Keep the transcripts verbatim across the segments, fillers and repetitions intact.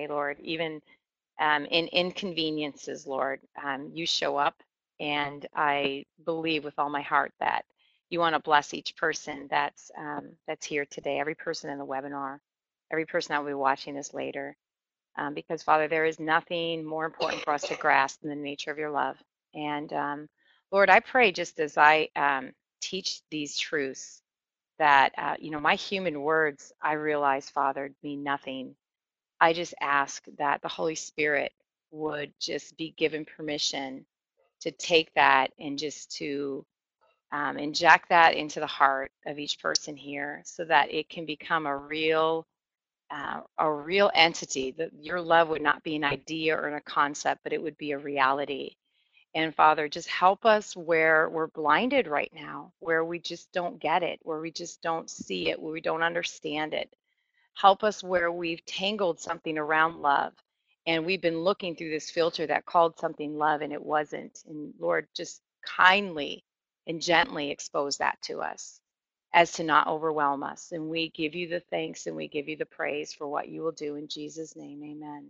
today, Lord. Even um, in inconveniences, Lord, um, you show up, and I believe with all my heart that you want to bless each person that's um, that's here today, every person in the webinar, every person that will be watching this later. Um, because, Father, there is nothing more important for us to grasp than the nature of your love. And, um, Lord, I pray just as I um, teach these truths that, uh, you know, my human words, I realize, Father, mean nothing. I just ask that the Holy Spirit would just be given permission to take that and just to um, inject that into the heart of each person here so that it can become a real uh, a real entity, that your love would not be an idea or a concept, but it would be a reality. And Father, just help us where we're blinded right now, where we just don't get it, where we just don't see it, where we don't understand it. Help us where we've tangled something around love and we've been looking through this filter that called something love and it wasn't. And Lord, just kindly and gently expose that to us as to not overwhelm us. And we give you the thanks and we give you the praise for what you will do in Jesus' name. Amen.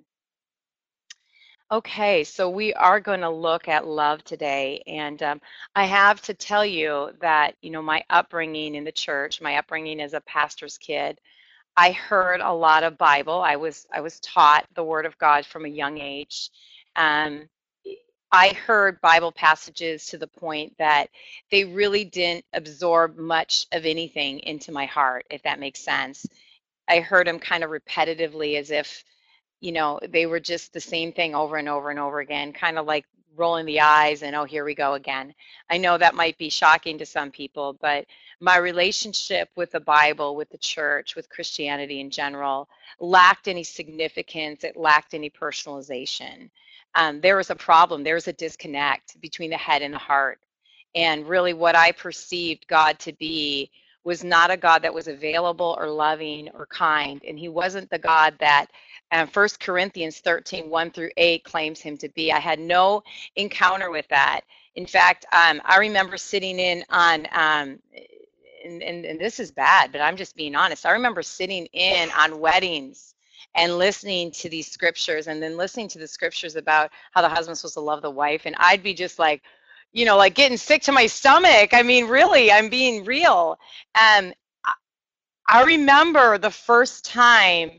Okay, so we are going to look at love today. And um, I have to tell you that, you know, my upbringing in the church, my upbringing as a pastor's kid, I heard a lot of Bible. I was I was taught the Word of God from a young age. Um, I heard Bible passages to the point that they really didn't absorb much of anything into my heart, if that makes sense. I heard them kind of repetitively as if, you know, they were just the same thing over and over and over again, kind of like rolling the eyes and, oh, here we go again. I know that might be shocking to some people, but my relationship with the Bible, with the church, with Christianity in general, lacked any significance. It lacked any personalization. Um, there was a problem. There was a disconnect between the head and the heart. And really what I perceived God to be was not a God that was available or loving or kind. And he wasn't the God that um, First Corinthians thirteen, one through eight claims him to be. I had no encounter with that. In fact, um, I remember sitting in on, um, and, and, and this is bad, but I'm just being honest. I remember sitting in on weddings and listening to these scriptures and then listening to the scriptures about how the husband's supposed to love the wife. And I'd be just like, you know, like getting sick to my stomach. I mean, really, I'm being real. Um, I I remember the first time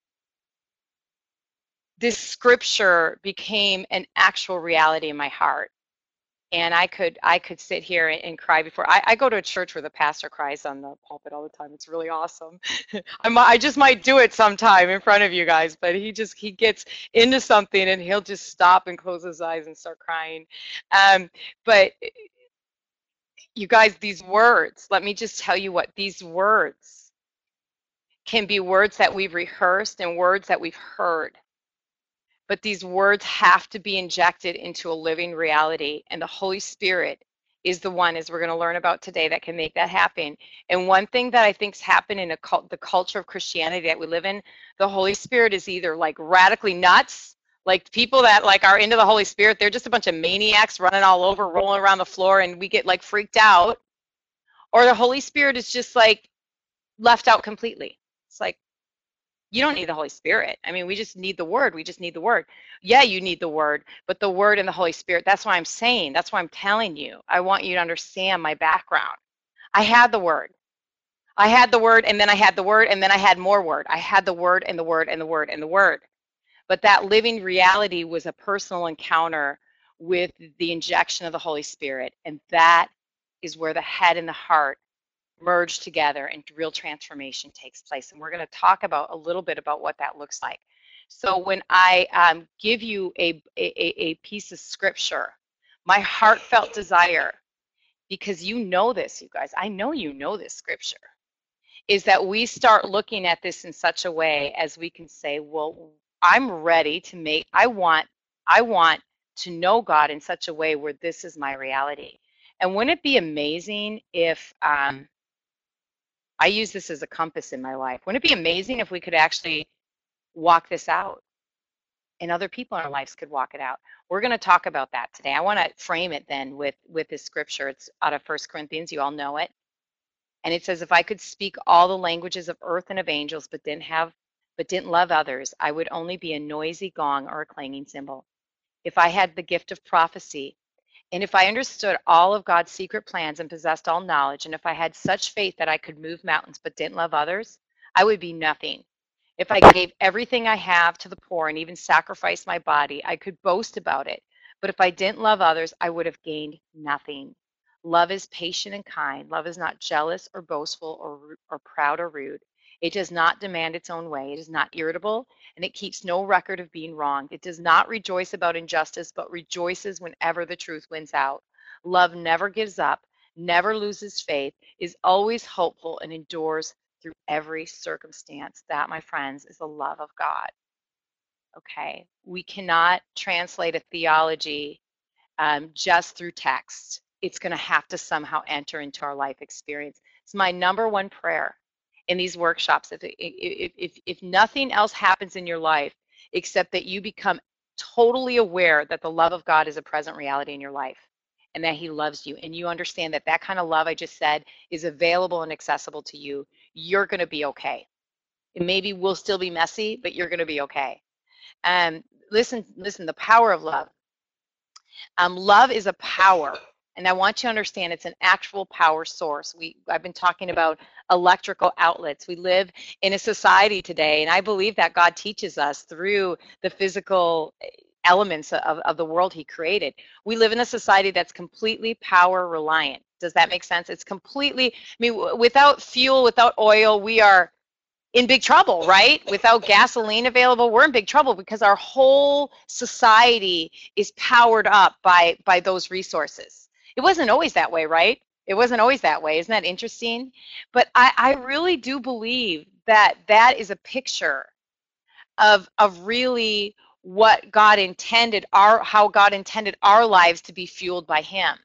this scripture became an actual reality in my heart. And I could I could sit here and, and cry before. I, I go to a church where the pastor cries on the pulpit all the time. It's really awesome. I might, I just might do it sometime in front of you guys, but he just he gets into something and he'll just stop and close his eyes and start crying. Um, but you guys, these words, let me just tell you what these words can be, words that we've rehearsed and words that we've heard. But these words have to be injected into a living reality. And the Holy Spirit is the one, as we're going to learn about today, that can make that happen. And one thing that I think's happened in a cult, the culture of Christianity that we live in, the Holy Spirit is either like radically nuts, like people that like are into the Holy Spirit, they're just a bunch of maniacs running all over, rolling around the floor, and we get like freaked out. Or the Holy Spirit is just like left out completely. It's like, you don't need the Holy Spirit. I mean, we just need the word. We just need the word. Yeah, you need the word, but the word and the Holy Spirit, that's why I'm saying, that's why I'm telling you. I want you to understand my background. I had the word. I had the word, and then I had the word, and then I had more word. I had the word and the word and the word and the word. But that living reality was a personal encounter with the injection of the Holy Spirit. And that is where the head and the heart merge together and real transformation takes place. And we're going to talk about a little bit about what that looks like. So when I um, give you a, a, a piece of scripture, my heartfelt desire, because you know this, you guys, I know you know this scripture, is that we start looking at this in such a way as we can say, well, I'm ready to make, I want, I want to know God in such a way where this is my reality. And wouldn't it be amazing if, um, I use this as a compass in my life. Wouldn't it be amazing if we could actually walk this out and other people in our lives could walk it out? We're going to talk about that today. I want to frame it then with, with this scripture. It's out of First Corinthians. You all know it. And it says, if I could speak all the languages of earth and of angels, but didn't have but didn't love others, I would only be a noisy gong or a clanging cymbal. If I had the gift of prophecy, and if I understood all of God's secret plans and possessed all knowledge, and if I had such faith that I could move mountains but didn't love others, I would be nothing. If I gave everything I have to the poor and even sacrificed my body, I could boast about it. But if I didn't love others, I would have gained nothing. Love is patient and kind. Love is not jealous or boastful or, or proud or rude. It does not demand its own way. It is not irritable, and it keeps no record of being wronged. It does not rejoice about injustice, but rejoices whenever the truth wins out. Love never gives up, never loses faith, is always hopeful, and endures through every circumstance. That, my friends, is the love of God. Okay, we cannot translate a theology um, just through text. It's going to have to somehow enter into our life experience. It's my number one prayer in these workshops. If, if, if, if nothing else happens in your life except that you become totally aware that the love of God is a present reality in your life and that he loves you, and you understand that that kind of love I just said is available and accessible to you, you're going to be okay. It maybe will still be messy, but you're going to be okay. And um, listen, listen, the power of love. Um, love is a power, and I want you to understand it's an actual power source. We, I've been talking about electrical outlets. We live in a society today, and I believe that God teaches us through the physical elements of, of the world he created. We live in a society that's completely power reliant. Does that make sense? It's completely, I mean, without fuel, without oil, we are in big trouble, right? Without gasoline available, we're in big trouble because our whole society is powered up by, by those resources. It wasn't always that way, right? It wasn't always that way. Isn't that interesting? But I, I really do believe that that is a picture of, of really what God intended, our, how God intended our lives to be fueled by him.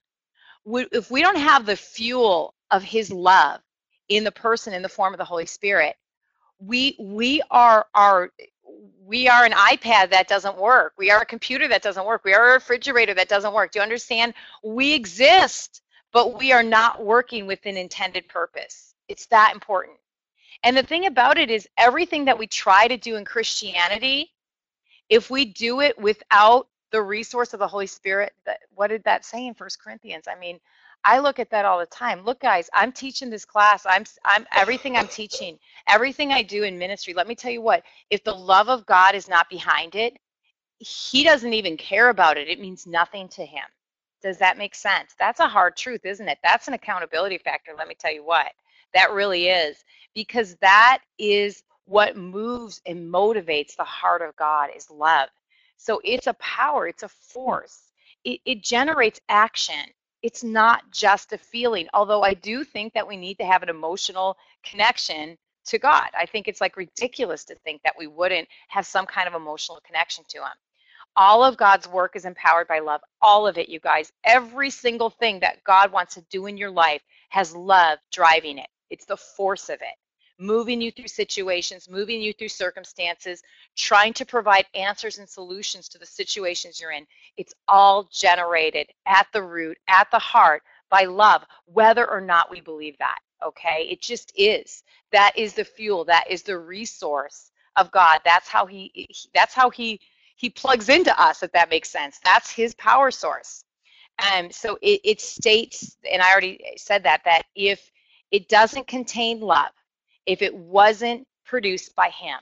If we don't have the fuel of his love in the person in the form of the Holy Spirit, we we are our we are an iPad that doesn't work. We are a computer that doesn't work. We are a refrigerator that doesn't work. Do you understand? We exist, but we are not working with an intended purpose. It's that important. And the thing about it is, everything that we try to do in Christianity, if we do it without the resource of the Holy Spirit, that, what did that say in First Corinthians? I mean, I look at that all the time. Look, guys, I'm teaching this class. I'm, I'm everything I'm teaching, everything I do in ministry. Let me tell you what, if the love of God is not behind it, he doesn't even care about it. It means nothing to him. Does that make sense? That's a hard truth, isn't it? That's an accountability factor. Let me tell you what, that really is, because that is what moves and motivates the heart of God is love. So it's a power, it's a force. It, it generates action. It's not just a feeling, although I do think that we need to have an emotional connection to God. I think it's like ridiculous to think that we wouldn't have some kind of emotional connection to him. All of God's work is empowered by love. All of it, you guys. Every single thing that God wants to do in your life has love driving it. It's the force of it, moving you through situations, moving you through circumstances, trying to provide answers and solutions to the situations you're in. It's all generated at the root, at the heart, by love, whether or not we believe that, okay? It just is. That is the fuel. That is the resource of God. That's how he, that's how he, he plugs into us, if that makes sense. That's his power source. Um, so it, it states, and I already said that, that if it doesn't contain love, if it wasn't produced by him,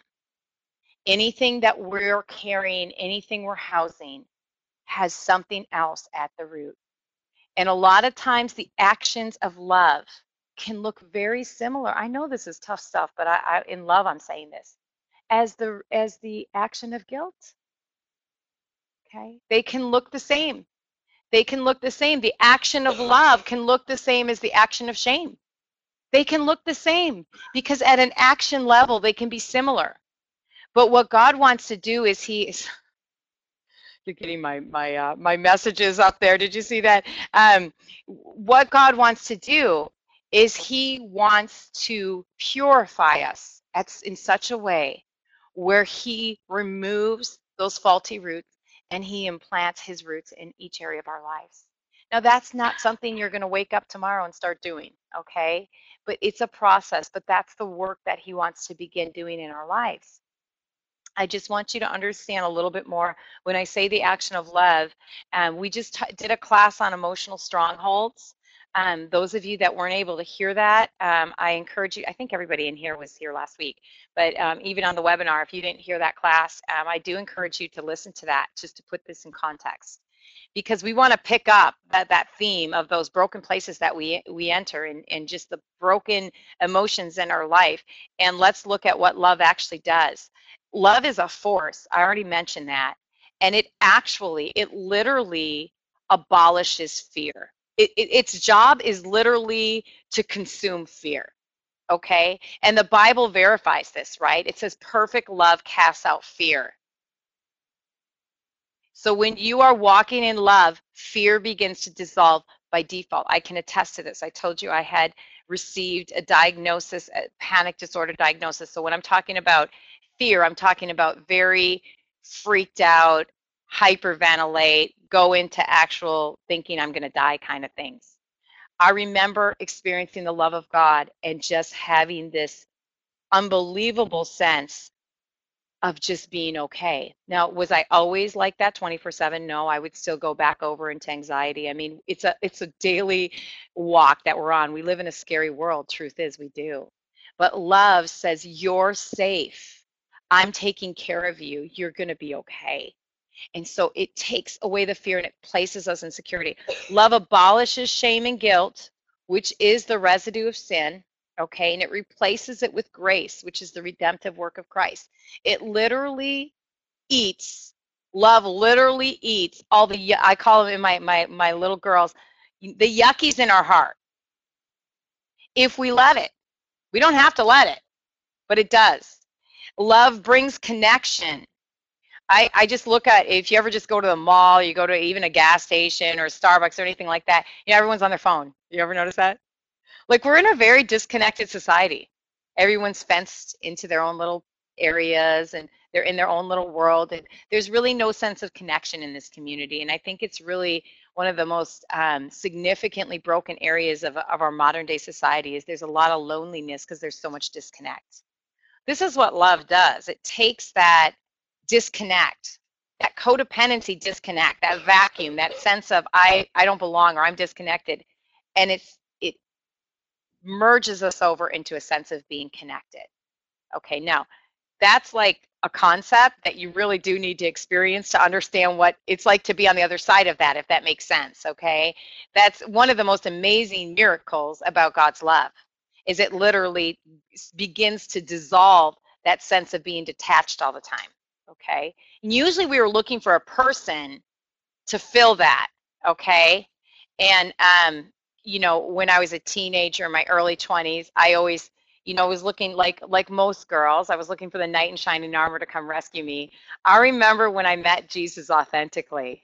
anything that we're carrying, anything we're housing, has something else at the root. And a lot of times the actions of love can look very similar. I know this is tough stuff, but I, I in love I'm saying this, as the as the action of guilt. Okay? They can look the same. They can look the same. The action of love can look the same as the action of shame. They can look the same because at an action level, they can be similar. But what God wants to do is he is, you're getting my, my, uh, my messages up there. Did you see that? Um, what God wants to do is he wants to purify us at, in such a way where he removes those faulty roots and he implants his roots in each area of our lives. Now, that's not something you're going to wake up tomorrow and start doing, okay? But it's a process, but that's the work that he wants to begin doing in our lives. I just want you to understand a little bit more when I say the action of love. Um, we just t- did a class on emotional strongholds. Um, those of you that weren't able to hear that, um, I encourage you. I think everybody in here was here last week, but um, even on the webinar, if you didn't hear that class, um, I do encourage you to listen to that just to put this in context, because we want to pick up that, that theme of those broken places that we we enter and, and just the broken emotions in our life. And let's look at what love actually does. Love is a force. I already mentioned that. And it actually, it literally abolishes fear. It, it, its job is literally to consume fear. Okay? And the Bible verifies this, right? It says perfect love casts out fear. So when you are walking in love, fear begins to dissolve by default. I can attest to this. I told you I had received a diagnosis, a panic disorder diagnosis. So when I'm talking about fear, I'm talking about very freaked out, hyperventilate, go into actual thinking I'm going to die kind of things. I remember experiencing the love of God and just having this unbelievable sense of just being okay. Now, was I always like that twenty-four seven? No, I would still go back over into anxiety. I mean, it's a it's a daily walk that we're on. We live in a scary world. Truth is, we do. But love says you're safe. I'm taking care of you. You're going to be okay. And so it takes away the fear and it places us in security. Love abolishes shame and guilt, which is the residue of sin, okay? And it replaces it with grace, which is the redemptive work of Christ. It literally eats, love literally eats all the, I call them in my, my, my little girls, the yuckies in our heart. If we let it, we don't have to let it, but it does. Love brings connection. I, I just look at, if you ever just go to the mall, you go to even a gas station or Starbucks or anything like that, you know, everyone's on their phone. You ever notice that? Like, we're in a very disconnected society. Everyone's fenced into their own little areas and they're in their own little world. And there's really no sense of connection in this community. And I think it's really one of the most um, significantly broken areas of, of our modern day society is there's a lot of loneliness because there's so much disconnect. This is what love does. It takes that disconnect, that codependency disconnect, that vacuum, that sense of I, I don't belong or I'm disconnected, and it's it merges us over into a sense of being connected. Okay, now that's like a concept that you really do need to experience to understand what it's like to be on the other side of that, if that makes sense, okay? That's one of the most amazing miracles about God's love, is it literally begins to dissolve that sense of being detached all the time, okay? And usually we were looking for a person to fill that, okay? And, um, you know, when I was a teenager in my early twenties, I always, you know, was looking like like most girls, I was looking for the knight in shining armor to come rescue me. I remember when I met Jesus authentically,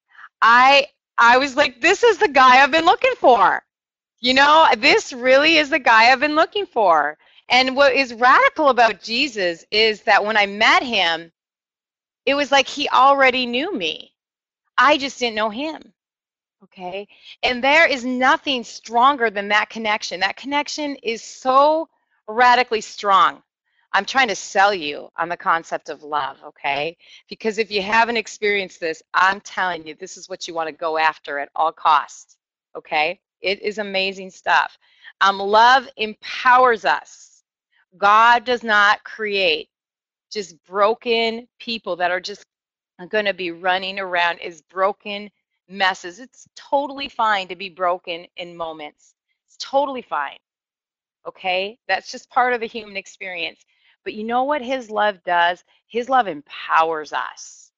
I I was like, this is the guy I've been looking for. You know, this really is the guy I've been looking for. And what is radical about Jesus is that when I met him, it was like he already knew me. I just didn't know him. Okay. And there is nothing stronger than that connection. That connection is so radically strong. I'm trying to sell you on the concept of love, okay? Because if you haven't experienced this, I'm telling you, this is what you want to go after at all costs, okay? It is amazing stuff. Um, love empowers us. God does not create just broken people that are just going to be running around as broken messes. It's totally fine to be broken in moments. It's totally fine. Okay? That's just part of the human experience. But you know what his love does? His love empowers us.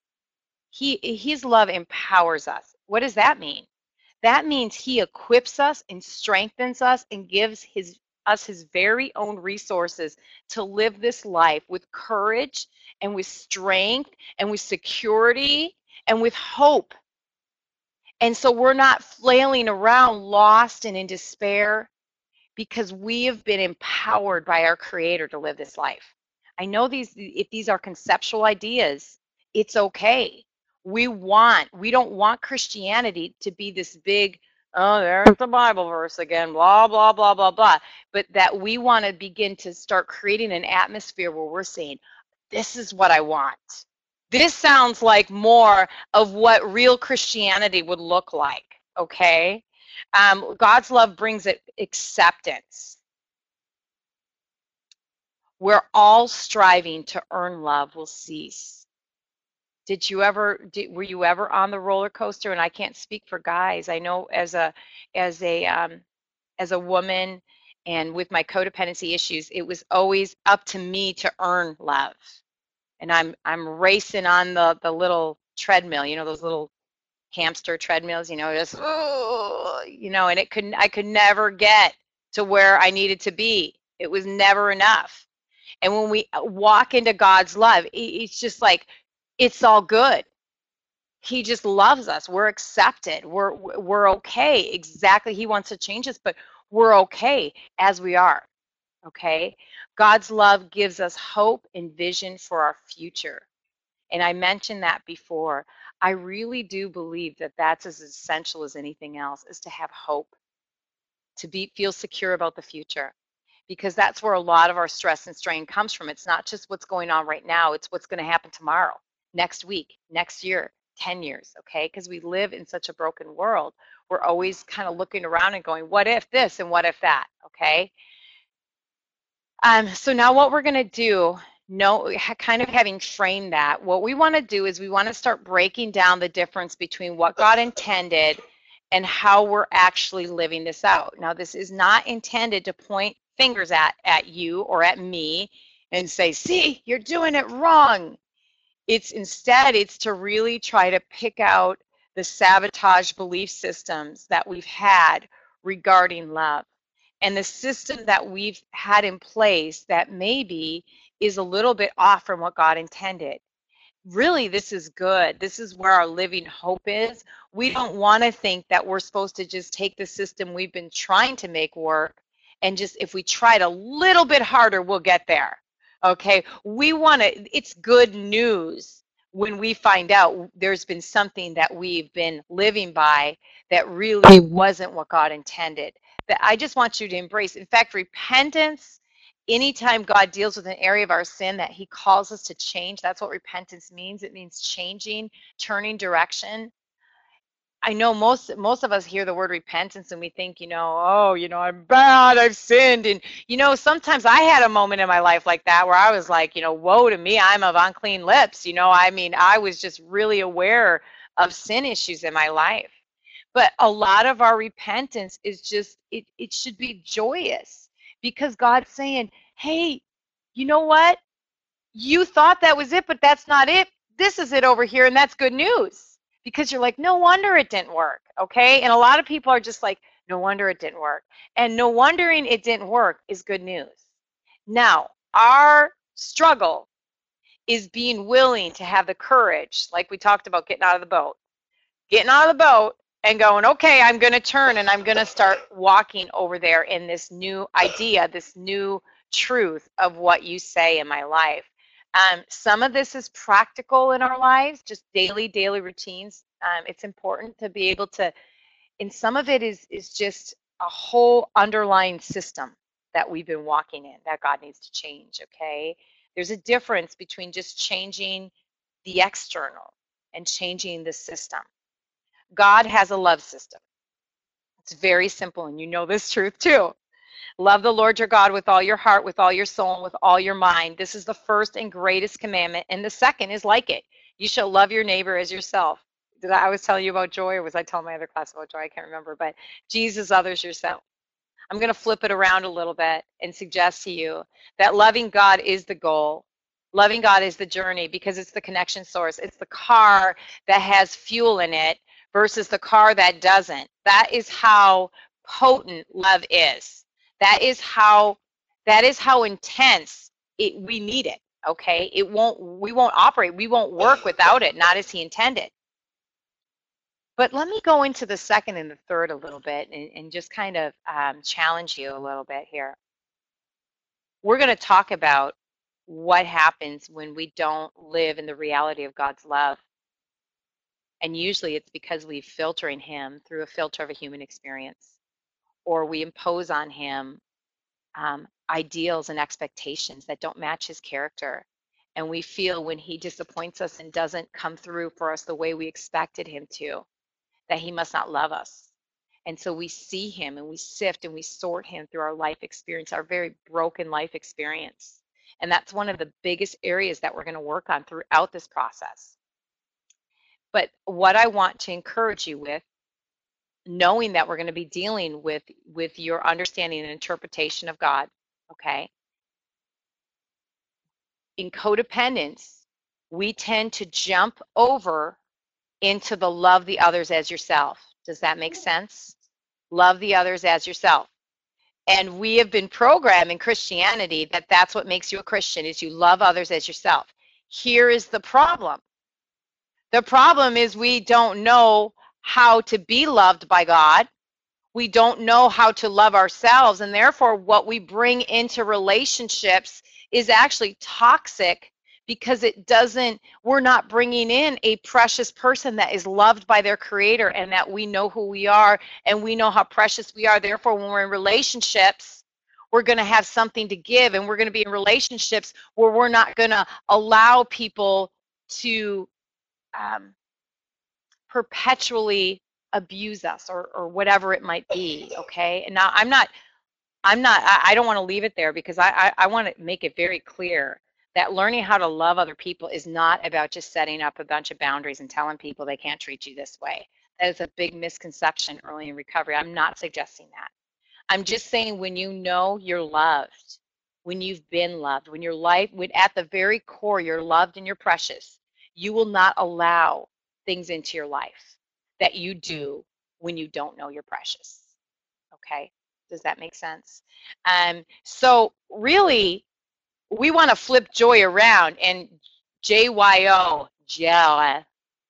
He, his love empowers us. What does that mean? That means he equips us and strengthens us and gives his us his very own resources to live this life with courage and with strength and with security and with hope. And so we're not flailing around lost and in despair because we have been empowered by our Creator to live this life. I know these, if these are conceptual ideas, it's okay. We want, we don't want Christianity to be this big, oh, there's the Bible verse again, blah, blah, blah, blah, blah. But that we want to begin to start creating an atmosphere where we're saying, this is what I want. This sounds like more of what real Christianity would look like, okay? Um, God's love brings it acceptance. Where all striving to earn love will cease. Did you ever, did, were you ever on the roller coaster? And I can't speak for guys. I know as a, as a, um, as a woman and with my codependency issues, it was always up to me to earn love. And I'm I'm racing on the the little treadmill, you know, those little hamster treadmills, you know, just oh, you know, and it couldn't I could never get to where I needed to be. It was never enough. And when we walk into God's love, it's just like it's all good. He just loves us. We're accepted. We're we're okay. Exactly. He wants to change us, but we're okay as we are. Okay? God's love gives us hope and vision for our future. And I mentioned that before. I really do believe that that's as essential as anything else, is to have hope, to be feel secure about the future, because that's where a lot of our stress and strain comes from. It's not just what's going on right now, it's what's going to happen tomorrow, next week, next year, ten years, okay? Because we live in such a broken world. We're always kind of looking around and going, what if this and what if that, okay? Um, so now what we're going to do, no, kind of having framed that, what we want to do is we want to start breaking down the difference between what God intended and how we're actually living this out. Now, this is not intended to point fingers at, at you or at me and say, see, you're doing it wrong. It's instead, it's to really try to pick out the sabotage belief systems that we've had regarding love, and the system that we've had in place that maybe is a little bit off from what God intended. Really, this is good. This is where our living hope is. We don't want to think that we're supposed to just take the system we've been trying to make work and just, if we tried a little bit harder, we'll get there. Okay? We want to, it's good news when we find out there's been something that we've been living by that really wasn't what God intended. That I just want you to embrace. In fact, repentance, anytime God deals with an area of our sin that he calls us to change, that's what repentance means. It means changing, turning direction. I know most most of us hear the word repentance and we think, you know, oh, you know, I'm bad, I've sinned. And, you know, sometimes I had a moment in my life like that where I was like, you know, woe to me, I'm of unclean lips. You know, I mean, I was just really aware of sin issues in my life. But a lot of our repentance is just, it, it should be joyous, because God's saying, hey, you know what? You thought that was it, but that's not it. This is it over here, and that's good news. Because you're like, no wonder it didn't work, okay? And a lot of people are just like, no wonder it didn't work. And no wondering it didn't work is good news. Now, our struggle is being willing to have the courage, like we talked about getting out of the boat, getting out of the boat and going, okay, I'm going to turn and I'm going to start walking over there in this new idea, this new truth of what you say in my life. Um, some of this is practical in our lives, just daily, daily routines. Um, it's important to be able to, and some of it is, is just a whole underlying system that we've been walking in that God needs to change, okay? There's a difference between just changing the external and changing the system. God has a love system. It's very simple, and you know this truth too. Love the Lord your God with all your heart, with all your soul, and with all your mind. This is the first and greatest commandment, and the second is like it. You shall love your neighbor as yourself. Did I, I was telling you about joy, or was I telling my other class about joy? I can't remember, but Jesus, others, yourself. I'm going to flip it around a little bit and suggest to you that loving God is the goal. Loving God is the journey, because it's the connection source. It's the car that has fuel in it versus the car that doesn't. That is how potent love is. That is how that is how intense it, we need it. Okay? It won't we won't operate. We won't work without it, not as he intended. But let me go into the second and the third a little bit and, and just kind of um, challenge you a little bit here. We're going to talk about what happens when we don't live in the reality of God's love. And usually it's because we're filtering him through a filter of a human experience, or we impose on him um, ideals and expectations that don't match his character. and we feel when he disappoints us and doesn't come through for us the way we expected him to, that he must not love us. And so we see him and we sift and we sort him through our life experience, our very broken life experience. And that's one of the biggest areas that we're going to work on throughout this process. But what I want to encourage you with, knowing that we're going to be dealing with, with your understanding and interpretation of God, okay? In codependence, we tend to jump over into the love the others as yourself. Does that make sense? Love the others as yourself. And we have been programmed in Christianity that that's what makes you a Christian, is you love others as yourself. Here is the problem. The problem is we don't know how to be loved by God. We don't know how to love ourselves, and therefore what we bring into relationships is actually toxic, because it doesn't, we're not bringing in a precious person that is loved by their creator, and that we know who we are and we know how precious we are. Therefore, when we're in relationships, we're going to have something to give, and we're going to be in relationships where we're not going to allow people to um, perpetually abuse us, or, or whatever it might be. Okay. And now I'm not, I'm not, I, I don't want to leave it there, because I, I, I want to make it very clear that learning how to love other people is not about just setting up a bunch of boundaries and telling people they can't treat you this way. That is a big misconception early in recovery. I'm not suggesting that. I'm just saying, when you know you're loved, when you've been loved, when your life, when at the very core you're loved and you're precious, you will not allow things into your life that you do when you don't know you're precious. Okay? Does that make sense? Um, so really, we want to flip joy around, and J Y O, joy.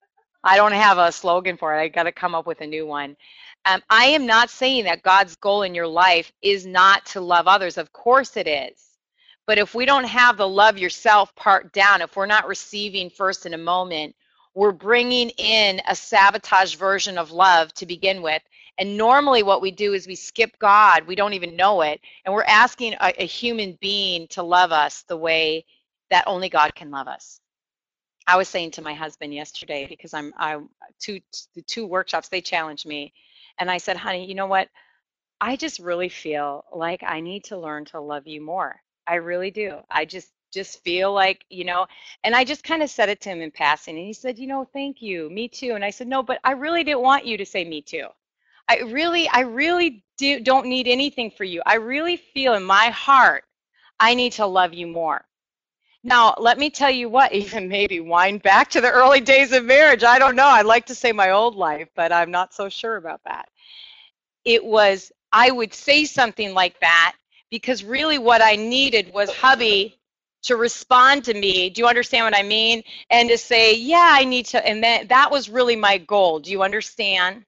I don't have a slogan for it. I got to come up with a new one. Um, I am not saying that God's goal in your life is not to love others. Of course it is. But if we don't have the love yourself part down, if we're not receiving first in a moment, we're bringing in a sabotage version of love to begin with. And normally what we do is we skip God. We don't even know it. And we're asking a, a human being to love us the way that only God can love us. I was saying to my husband yesterday, because I'm I two the two workshops, they challenged me, and I said, honey, you know what? I just really feel like I need to learn to love you more. I really do. I just just feel like, you know, and I just kind of said it to him in passing, and he said, you know, thank you, me too. And I said, no, but I really didn't want you to say me too. I really, I really do don't need anything for you. I really feel in my heart I need to love you more. Now, let me tell you what, even maybe wind back to the early days of marriage. I don't know. I'd like to say my old life, but I'm not so sure about that. It was, I would say something like that because really what I needed was hubby to respond to me. Do you understand what I mean? And to say, yeah, I need to, and then that was really my goal. Do you understand?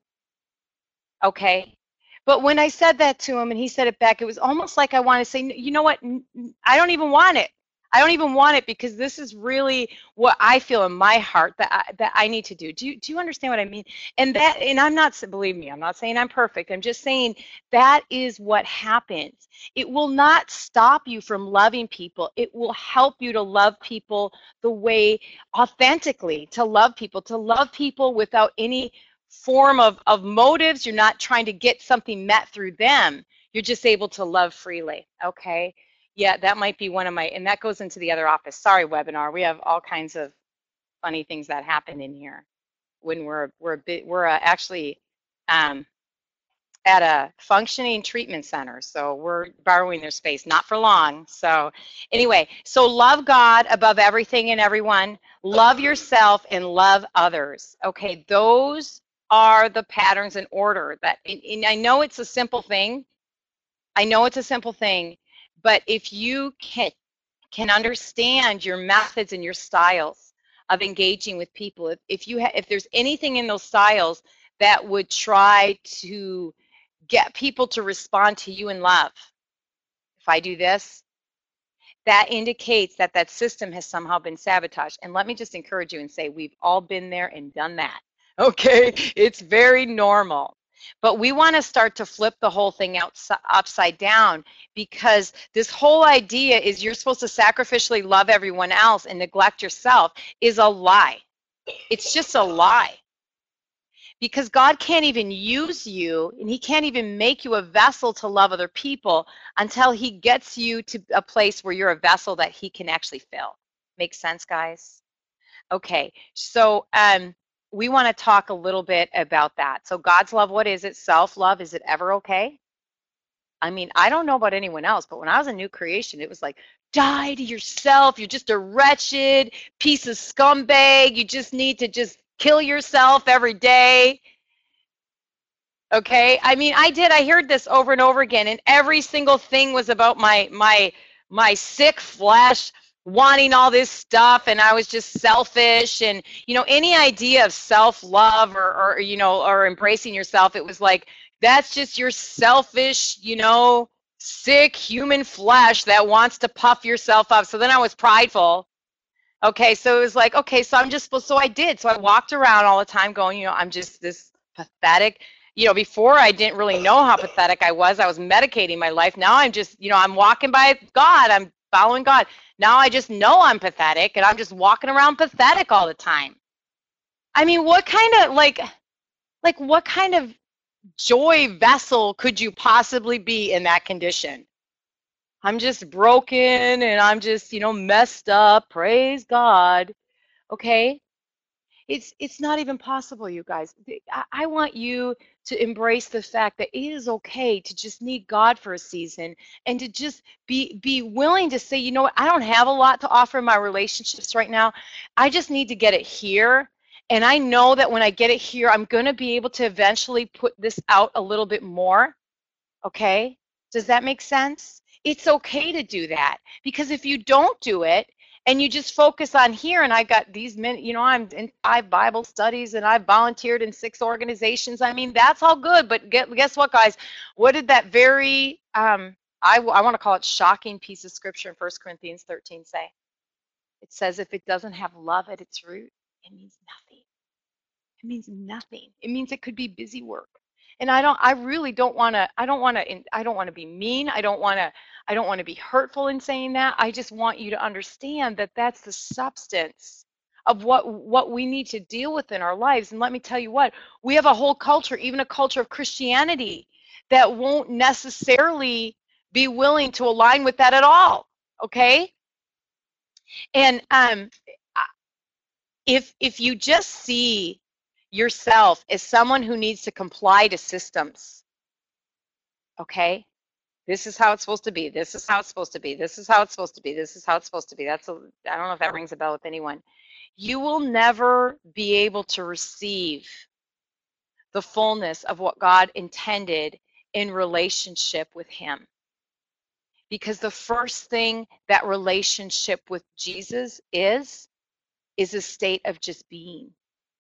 Okay. But when I said that to him and he said it back, it was almost like I want to say, you know what? I don't even want it. I don't even want it, because this is really what I feel in my heart that I, that I need to do. Do you, do you understand what I mean? And that, and I'm not, believe me, I'm not saying I'm perfect. I'm just saying that is what happens. It will not stop you from loving people. It will help you to love people the way, authentically, to love people, to love people without any form of, of motives. You're not trying to get something met through them. You're just able to love freely, okay? Yeah, that might be one of my, and that goes into the other office. Sorry, webinar. We have all kinds of funny things that happen in here when we're we're a bit we're uh, actually um, at a functioning treatment center, so we're borrowing their space, not for long. So anyway, so love God above everything and everyone. Love yourself and love others. Okay, those are the patterns in order. That, and I know it's a simple thing. I know it's a simple thing. But if you can, can understand your methods and your styles of engaging with people, if, if, you ha if there's anything in those styles that would try to get people to respond to you in love, if I do this, that indicates that that system has somehow been sabotaged. And let me just encourage you and say, we've all been there and done that. Okay, it's very normal. But we want to start to flip the whole thing out, upside down, because this whole idea is you're supposed to sacrificially love everyone else and neglect yourself is a lie. It's just a lie. Because God can't even use you, and he can't even make you a vessel to love other people until he gets you to a place where you're a vessel that he can actually fill. Make sense, guys? Okay, so um, we want to talk a little bit about that. So God's love, what is it? Self-love, is it ever okay? I mean, I don't know about anyone else, but when I was a new creation, it was like, die to yourself. You're just a wretched piece of scumbag. You just need to just kill yourself every day. Okay, I mean, I did. I heard this over and over again, and every single thing was about my my my sick flesh wanting all this stuff, and I was just selfish. And you know, any idea of self-love or, or you know, or embracing yourself, it was like that's just your selfish, you know, sick human flesh that wants to puff yourself up. So then I was prideful. Okay, so it was like, okay, so I'm just supposed, so I did. So I walked around all the time going, you know, I'm just this pathetic, you know, before I didn't really know how pathetic I was. I was medicating my life. Now I'm just, you know, I'm walking by God. I'm following God. Now I just know I'm pathetic, and I'm just walking around pathetic all the time. I mean, what kind of, like, like what kind of joy vessel could you possibly be in that condition? I'm just broken and I'm just, you know, messed up. Praise God. Okay? It's it's not even possible, you guys. I, I want you to embrace the fact that it is okay to just need God for a season, and to just be be willing to say, you know what, I don't have a lot to offer in my relationships right now. I just need to get it here. And I know that when I get it here, I'm going to be able to eventually put this out a little bit more. Okay? Does that make sense? It's okay to do that, because if you don't do it and you just focus on here, and I got these many, you know, I'm in five Bible studies and I've volunteered in six organizations. I mean, that's all good, but get, guess what, guys? What did that very, um, I, I want to call it shocking piece of scripture in First Corinthians thirteen say? It says if it doesn't have love at its root, it means nothing. It means nothing. It means it could be busy work. And I don't, I really don't want to, I don't want to, I don't want to be mean. I don't want to, I don't want to be hurtful in saying that. I just want you to understand that that's the substance of what, what we need to deal with in our lives. And let me tell you what, we have a whole culture, even a culture of Christianity, that won't necessarily be willing to align with that at all. Okay. And um, if, if you just see yourself as someone who needs to comply to systems, okay? This is how it's supposed to be. This is how it's supposed to be. This is how it's supposed to be. This is how it's supposed to be. That's a, I don't know if that rings a bell with anyone. You will never be able to receive the fullness of what God intended in relationship with him. Because the first thing that relationship with Jesus is, is a state of just being.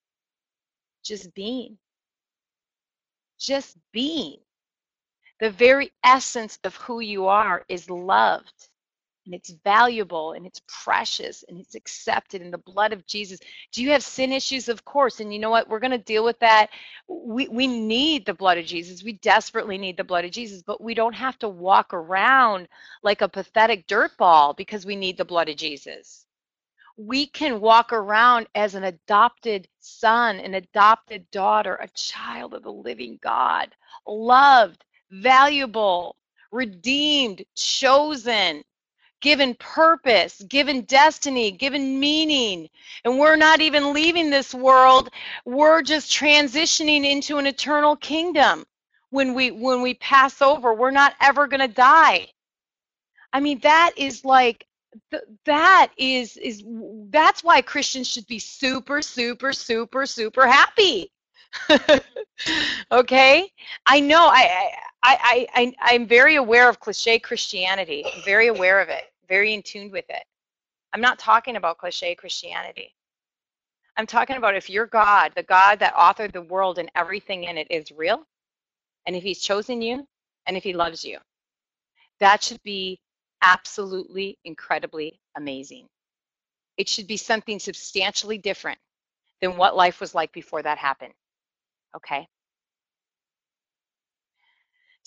Just being. Just being. The very essence of who you are is loved, and it's valuable, and it's precious, and it's accepted in the blood of Jesus. Do you have sin issues? Of course. And you know what? We're going to deal with that. We, we need the blood of Jesus. We desperately need the blood of Jesus, but we don't have to walk around like a pathetic dirtball because we need the blood of Jesus. We can walk around as an adopted son, an adopted daughter, a child of the living God, loved, valuable, redeemed, chosen, given purpose, given destiny, given meaning. And we're not even leaving this world. We're just transitioning into an eternal kingdom. When we when we pass over, we're not ever going to die. I mean, that is like th- that is is that's why Christians should be super super super super happy. Okay, I know I, I, I, I, I'm very aware of cliche Christianity. I'm very aware of it, very in tune with it. I'm not talking about cliche Christianity. I'm talking about if your God, the God that authored the world and everything in it is real, and if he's chosen you, and if he loves you, that should be absolutely incredibly amazing. It should be something substantially different than what life was like before that happened. Okay?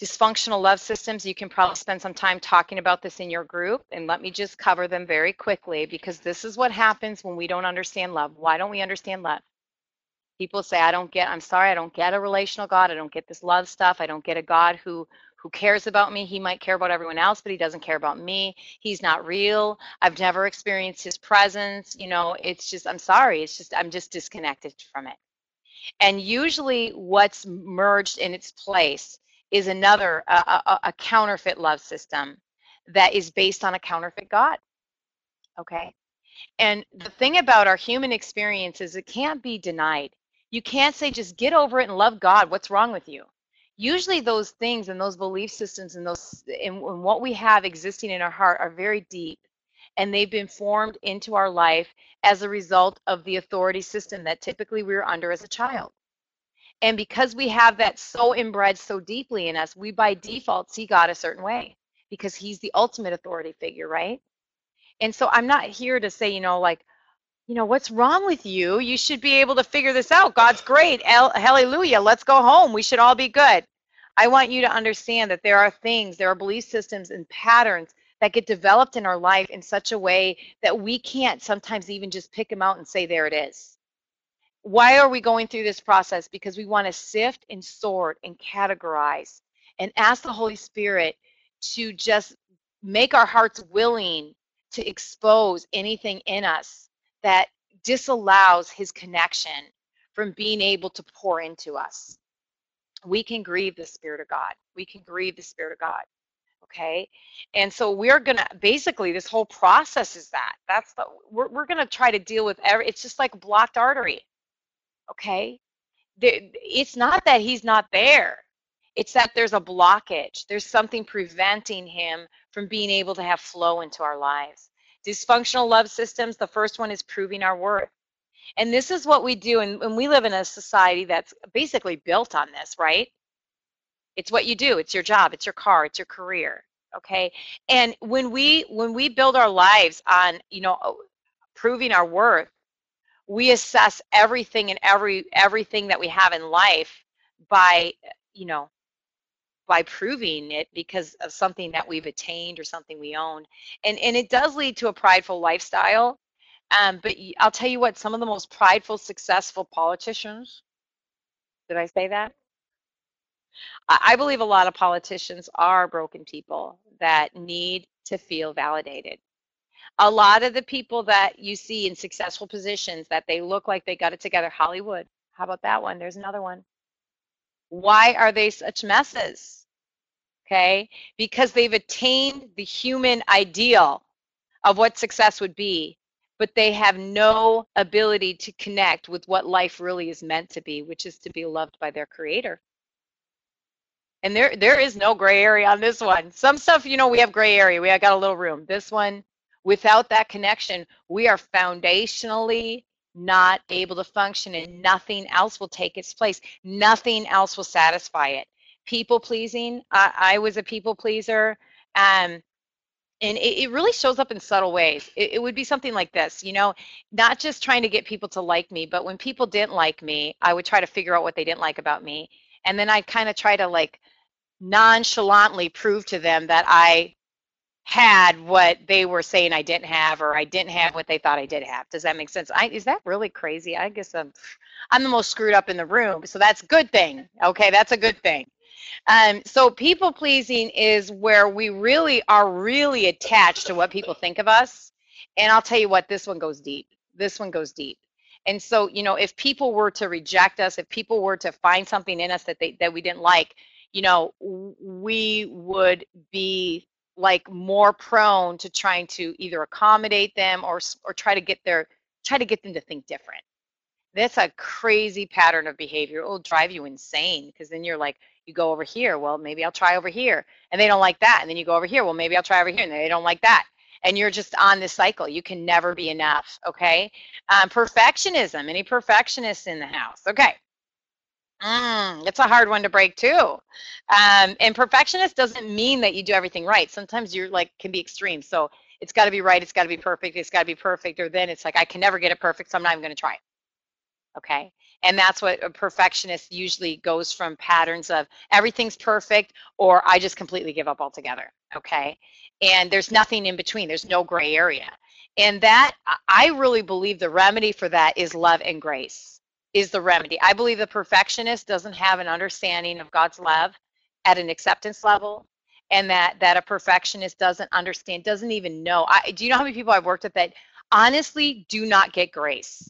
Dysfunctional love systems, you can probably spend some time talking about this in your group, and let me just cover them very quickly, because this is what happens when we don't understand love. Why don't we understand love? People say, I don't get, I'm sorry, I don't get a relational God. I don't get this love stuff. I don't get a God who who cares about me. He might care about everyone else, but he doesn't care about me. He's not real. I've never experienced his presence. You know, it's just, I'm sorry. It's just, I'm just disconnected from it. And usually what's merged in its place is another, a, a, a counterfeit love system that is based on a counterfeit God. Okay. And the thing about our human experience is it can't be denied. You can't say, just get over it and love God. What's wrong with you? Usually those things and those belief systems and those and, and what we have existing in our heart are very deep, and they've been formed into our life as a result of the authority system that typically we were under as a child. And because we have that so inbred so deeply in us, we by default see God a certain way because he's the ultimate authority figure, right? And so I'm not here to say, you know, like, you know, what's wrong with you? You should be able to figure this out. God's great. Hallelujah. Let's go home. We should all be good. I want you to understand that there are things, there are belief systems and patterns that get developed in our life in such a way that we can't sometimes even just pick them out and say, there it is. Why are we going through this process? Because we want to sift and sort and categorize and ask the Holy Spirit to just make our hearts willing to expose anything in us that disallows his connection from being able to pour into us. We can grieve the Spirit of God. We can grieve the Spirit of God. Okay. And so we're going to basically, this whole process is that. That's the, we're, we're going to try to deal with every, it's just like a blocked artery. Okay. It's not that he's not there. It's that there's a blockage. There's something preventing him from being able to have flow into our lives. Dysfunctional love systems, the first one is proving our worth. And this is what we do, and, and we live in a society that's basically built on this, right? It's what you do. It's your job. It's your car. It's your career. Okay. And when we when we build our lives on, you know, proving our worth, we assess everything and every everything that we have in life by, you know, by proving it because of something that we've attained or something we own. And and it does lead to a prideful lifestyle. Um, but I'll tell you what, some of the most prideful, successful politicians, did I say that? I believe a lot of politicians are broken people that need to feel validated. A lot of the people that you see in successful positions that they look like they got it together, Hollywood, how about that one? There's another one. Why are they such messes? Okay, because they've attained the human ideal of what success would be, but they have no ability to connect with what life really is meant to be, which is to be loved by their creator. And there there is no gray area on this one. Some stuff, you know, we have gray area. We have got a little room. This one, without that connection, we are foundationally not able to function, and nothing else will take its place. Nothing else will satisfy it. People pleasing. I, I was a people pleaser. Um, and it, it really shows up in subtle ways. It, it would be something like this, you know, not just trying to get people to like me, but when people didn't like me, I would try to figure out what they didn't like about me. And then I'd kind of try to like nonchalantly prove to them that I had what they were saying I didn't have, or I didn't have what they thought I did have. Does that make sense? I, is that really crazy? I guess I'm, I'm the most screwed up in the room, so that's a good thing. Okay, that's a good thing. Um, so people pleasing is where we really are really attached to what people think of us. And I'll tell you what, this one goes deep. This one goes deep. And so, you know, if people were to reject us, if people were to find something in us that they that we didn't like, you know, we would be like more prone to trying to either accommodate them or or try to get their try to get them to think different. That's a crazy pattern of behavior. It will drive you insane, because then you're like, you go over here, well, maybe I'll try over here, and they don't like that. And then you go over here, well, maybe I'll try over here, and they don't like that. And you're just on this cycle. You can never be enough, okay? Um, perfectionism. Any perfectionists in the house? Okay. Mm, it's a hard one to break too. Um, and perfectionist doesn't mean that you do everything right. Sometimes you're like, can be extreme. So it's got to be right. It's got to be perfect. It's got to be perfect. Or then it's like, I can never get it perfect, so I'm not even going to try it. Okay. And that's what a perfectionist usually goes from patterns of everything's perfect or I just completely give up altogether. Okay. And there's nothing in between, there's no gray area. And that, I really believe the remedy for that is love and grace, is the remedy. I believe the perfectionist doesn't have an understanding of God's love at an acceptance level, and that that a perfectionist doesn't understand, doesn't even know. I, do you know how many people I've worked with that honestly do not get grace?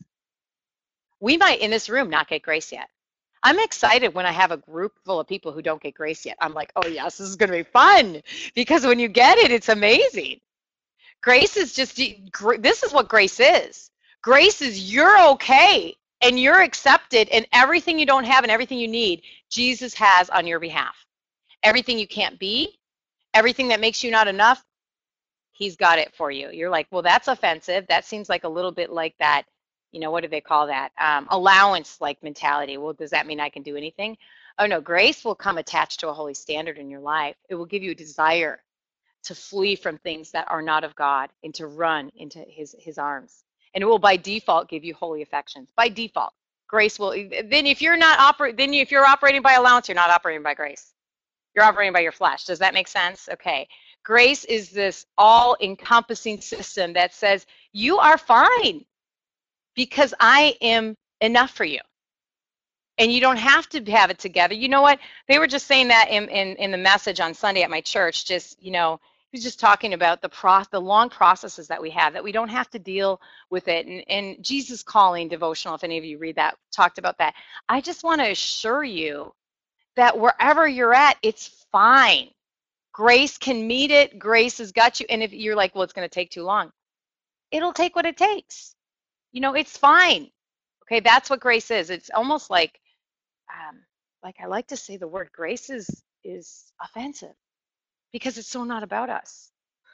We might in this room not get grace yet. I'm excited when I have a group full of people who don't get grace yet. I'm like, oh yes, this is going to be fun, because when you get it, it's amazing. Grace is just, this is what grace is. Grace is you're okay and you're accepted, and everything you don't have and everything you need, Jesus has on your behalf. Everything you can't be, everything that makes you not enough, he's got it for you. You're like, well, that's offensive. That seems like a little bit like that, you know, what do they call that? Um, allowance like mentality. Well, does that mean I can do anything? Oh no, grace will come attached to a holy standard in your life. It will give you a desire to flee from things that are not of God and to run into his, his arms. And it will by default give you holy affections. By default, grace will, then if you're not operating, then if you're operating by allowance, you're not operating by grace. You're operating by your flesh. Does that make sense? Okay. Grace is this all-encompassing system that says, you are fine because I am enough for you. And you don't have to have it together. You know what? They were just saying that in, in, in the message on Sunday at my church. Just, you know, he was just talking about the pro the long processes that we have, that we don't have to deal with it. And, and Jesus Calling devotional, if any of you read that, talked about that. I just want to assure you that wherever you're at, it's fine. Grace can meet it. Grace has got you. And if you're like, well, it's going to take too long, it'll take what it takes. You know, it's fine. Okay, that's what grace is. It's almost like, um, like I like to say the word grace is is offensive because it's so not about us.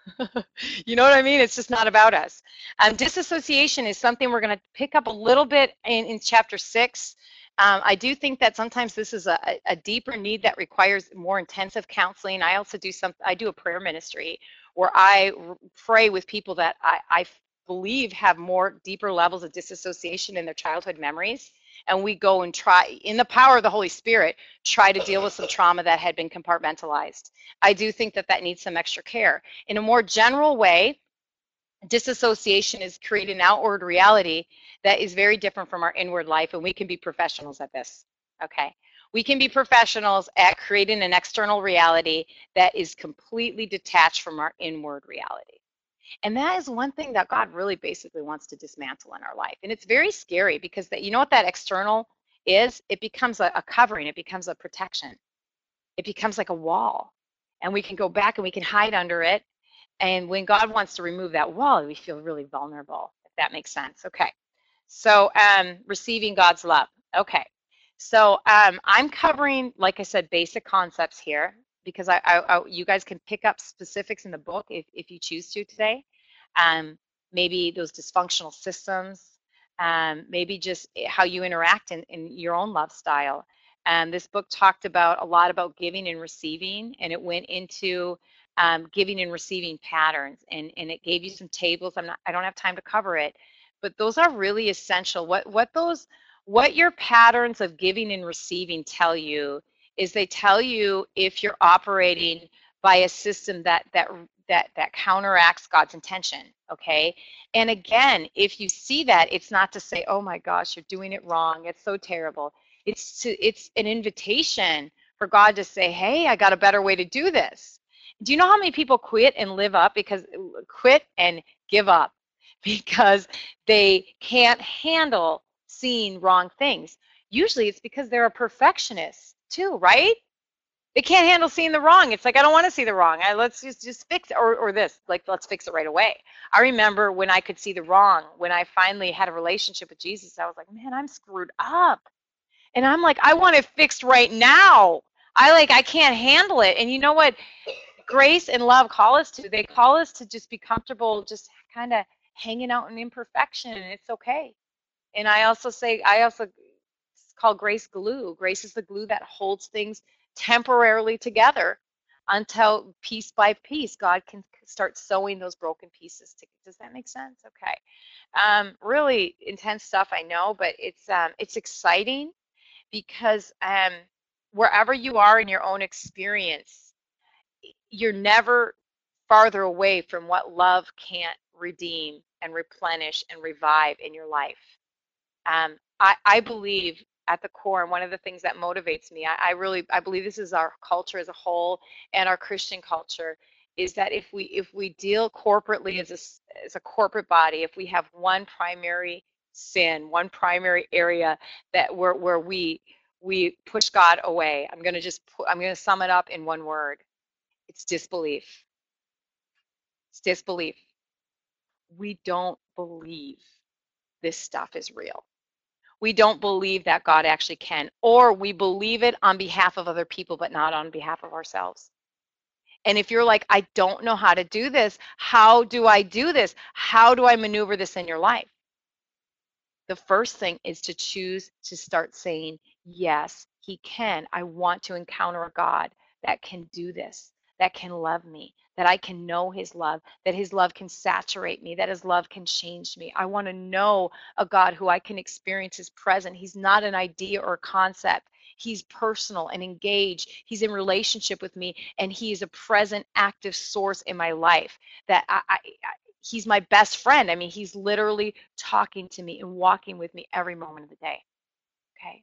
You know what I mean? It's just not about us. Um, disassociation is something we're going to pick up a little bit in, in chapter six. Um, I do think that sometimes this is a, a deeper need that requires more intensive counseling. I also do some, I do a prayer ministry where I pray with people that I, I believe have more deeper levels of disassociation in their childhood memories. And we go and try, in the power of the Holy Spirit, try to deal with some trauma that had been compartmentalized. I do think that that needs some extra care. In a more general way, disassociation is creating an outward reality that is very different from our inward life, and we can be professionals at this, okay? We can be professionals at creating an external reality that is completely detached from our inward reality. And that is one thing that God really basically wants to dismantle in our life. And it's very scary because that, you know what that external is? It becomes a, a covering, it becomes a protection. It becomes like a wall. And we can go back and we can hide under it. And when God wants to remove that wall, we feel really vulnerable, if that makes sense. Okay. So um, receiving God's love. Okay. So um, I'm covering, like I said, basic concepts here because I, I, I, you guys can pick up specifics in the book if, if you choose to today. Um, maybe those dysfunctional systems, um, maybe just how you interact in, in your own love style. And this book talked about a lot about giving and receiving, and it went into um, giving and receiving patterns, and, and it gave you some tables. I'm not, I don't have time to cover it, but those are really essential. What what those what your patterns of giving and receiving tell you is they tell you if you're operating by a system that that that that counteracts God's intention, okay? And again, if you see that, it's not to say, oh my gosh, you're doing it wrong, it's so terrible. It's to it's an invitation for God to say, hey, I got a better way to do this. Do you know how many people quit and live up because quit and give up because they can't handle seeing wrong things? Usually it's because they're a perfectionist too, right? They can't handle seeing the wrong. It's like, I don't want to see the wrong. I, let's just, just fix it. Or, or this, like, let's fix it right away. I remember when I could see the wrong, when I finally had a relationship with Jesus, I was like, man, I'm screwed up. And I'm like, I want it fixed right now. I like, I can't handle it. And you know what grace and love call us to? They call us to just be comfortable, just kind of hanging out in imperfection, and it's okay. And I also say, I also call grace glue. Grace is the glue that holds things temporarily together until piece by piece, God can start sewing those broken pieces together. Does that make sense? Okay. Um, really intense stuff, I know, but it's um, it's exciting because um, wherever you are in your own experience, you're never farther away from what love can't redeem and replenish and revive in your life. Um, I, I believe at the core, and one of the things that motivates me, I, I really, I believe this is our culture as a whole and our Christian culture, is that if we if we deal corporately as a as a corporate body, if we have one primary sin, one primary area that where where we we push God away, I'm going to just put, I'm going to sum it up in one word. It's disbelief. It's disbelief. We don't believe this stuff is real. We don't believe that God actually can, or we believe it on behalf of other people, but not on behalf of ourselves. And if you're like, I don't know how to do this, how do I do this? How do I maneuver this in your life? The first thing is to choose to start saying, yes, he can. I want to encounter a God that can do this, that can love me, that I can know his love, that his love can saturate me, that his love can change me. I want to know a God who I can experience his presence. He's not an idea or a concept. He's personal and engaged. He's in relationship with me, and he is a present, active source in my life that I, I, he's my best friend. I mean, he's literally talking to me and walking with me every moment of the day. Okay.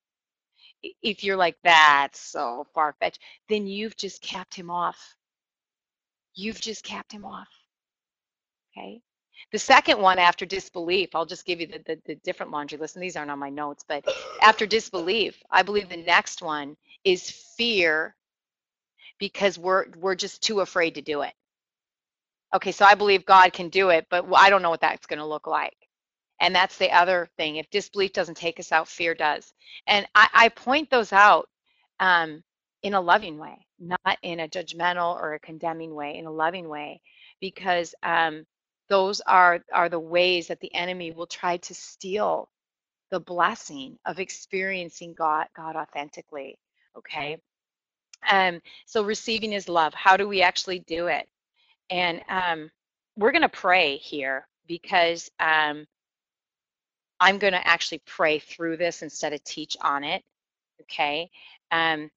If you're like, that's so far-fetched, then you've just capped him off. You've just capped him off. Okay. The second one after disbelief, I'll just give you the, the, the different laundry list, and these aren't on my notes, but after disbelief, I believe the next one is fear because we're we're just too afraid to do it. Okay, so I believe God can do it, but I don't know what that's going to look like. And that's the other thing. If disbelief doesn't take us out, fear does. And I, I point those out um, in a loving way, not in a judgmental or a condemning way, in a loving way, because um, those are, are the ways that the enemy will try to steal the blessing of experiencing God, God authentically. Okay. Um, so receiving his love, how do we actually do it? And um, we're going to pray here because um, I'm going to actually pray through this instead of teach on it. Okay. Um,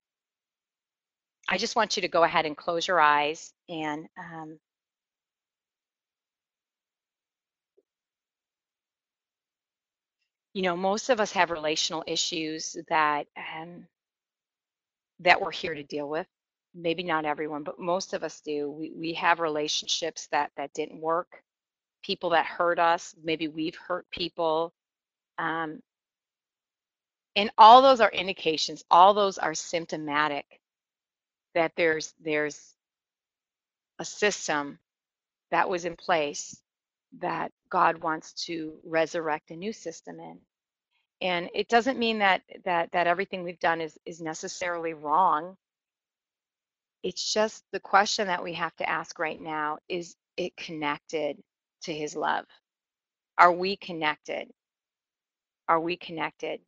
I just want you to go ahead and close your eyes and um, you know, most of us have relational issues that um, that we're here to deal with. Maybe not everyone, but most of us do. We we have relationships that that didn't work. People that hurt us. Maybe we've hurt people. Um, and all those are indications. All those are symptomatic that there's there's a system that was in place that God wants to resurrect a new system in. And it doesn't mean that that that everything we've done is is necessarily wrong. It's just the question that we have to ask right now, is it connected to his love? Are we connected? Are we connected?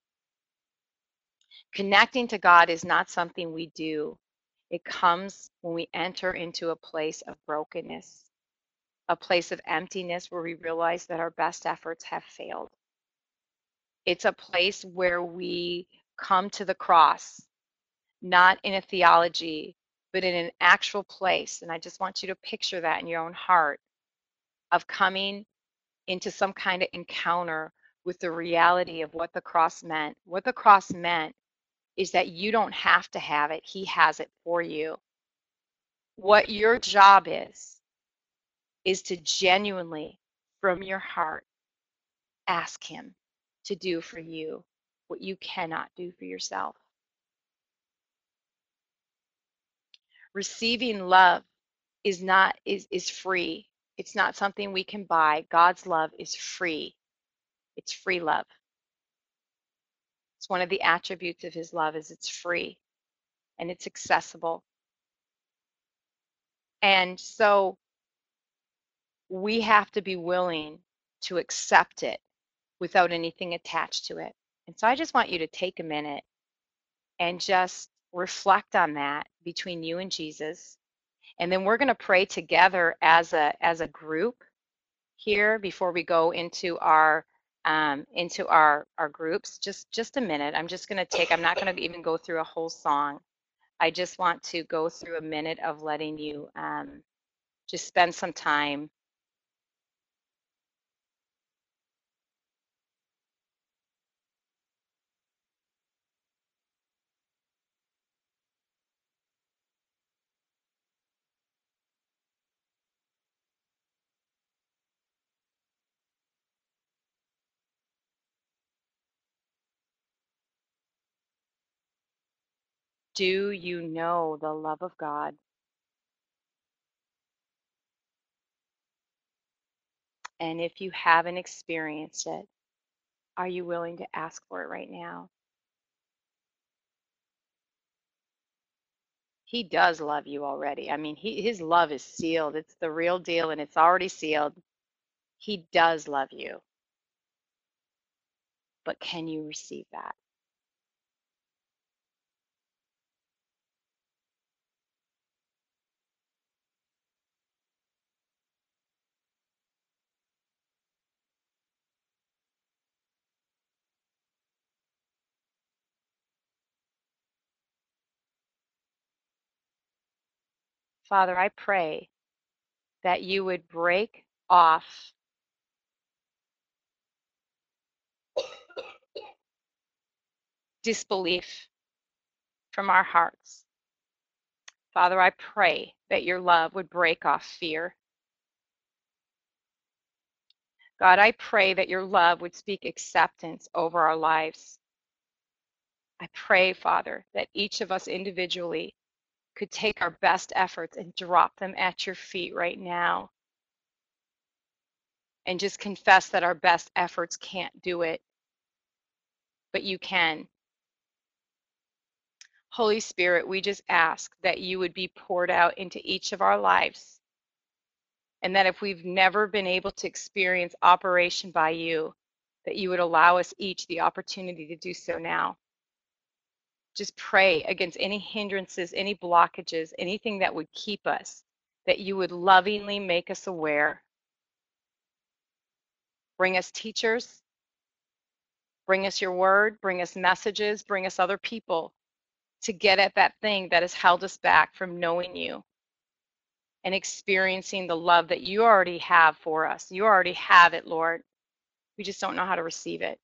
Connecting to God is not something we do. It comes when we enter into a place of brokenness, a place of emptiness where we realize that our best efforts have failed. It's a place where we come to the cross, not in a theology, but in an actual place. And I just want you to picture that in your own heart of coming into some kind of encounter with the reality of what the cross meant. What the cross meant is that you don't have to have it. He has it for you. What your job is, is to genuinely, from your heart, ask him to do for you what you cannot do for yourself. Receiving love is not is is free. It's not something we can buy. God's love is free. It's free love. It's one of the attributes of his love is it's free and it's accessible. And so we have to be willing to accept it without anything attached to it. And so I just want you to take a minute and just reflect on that, between you and Jesus. And then we're going to pray together as a as a group here before we go into our um, into our our groups. Just just a minute. I'm just going to take. I'm not going to even go through a whole song. I just want to go through a minute of letting you um, just spend some time. Do you know the love of God? And if you haven't experienced it, are you willing to ask for it right now? He does love you already. I mean, he, his love is sealed. It's the real deal and it's already sealed. He does love you. But can you receive that? Father, I pray that you would break off disbelief from our hearts. Father, I pray that your love would break off fear. God, I pray that your love would speak acceptance over our lives. I pray, Father, that each of us individually could take our best efforts and drop them at your feet right now and just confess that our best efforts can't do it, but you can. Holy Spirit, we just ask that you would be poured out into each of our lives, and that if we've never been able to experience operation by you, that you would allow us each the opportunity to do so now. Just pray against any hindrances, any blockages, anything that would keep us, that you would lovingly make us aware. Bring us teachers, bring us your word, bring us messages, bring us other people to get at that thing that has held us back from knowing you and experiencing the love that you already have for us. You already have it, Lord. We just don't know how to receive it.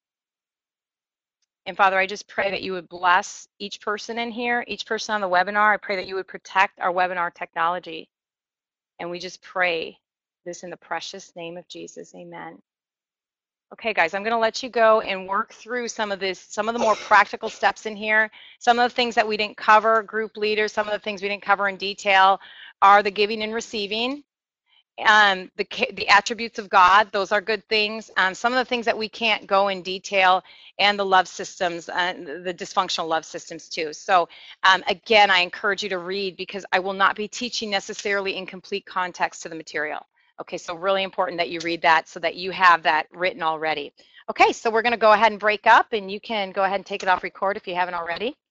And Father, I just pray that you would bless each person in here, each person on the webinar. I pray that you would protect our webinar technology. And we just pray this in the precious name of Jesus. Amen. Okay, guys, I'm going to let you go and work through some of this, some of the more practical steps in here. Some of the things that we didn't cover, group leaders, some of the things we didn't cover in detail are the giving and receiving. Um, the, the attributes of God, those are good things. Um, some of the things that we can't go in detail, and the love systems, uh, the dysfunctional love systems too. So um, again, I encourage you to read, because I will not be teaching necessarily in complete context to the material. Okay, so really important that you read that so that you have that written already. Okay, so we're going to go ahead and break up, and you can go ahead and take it off record if you haven't already.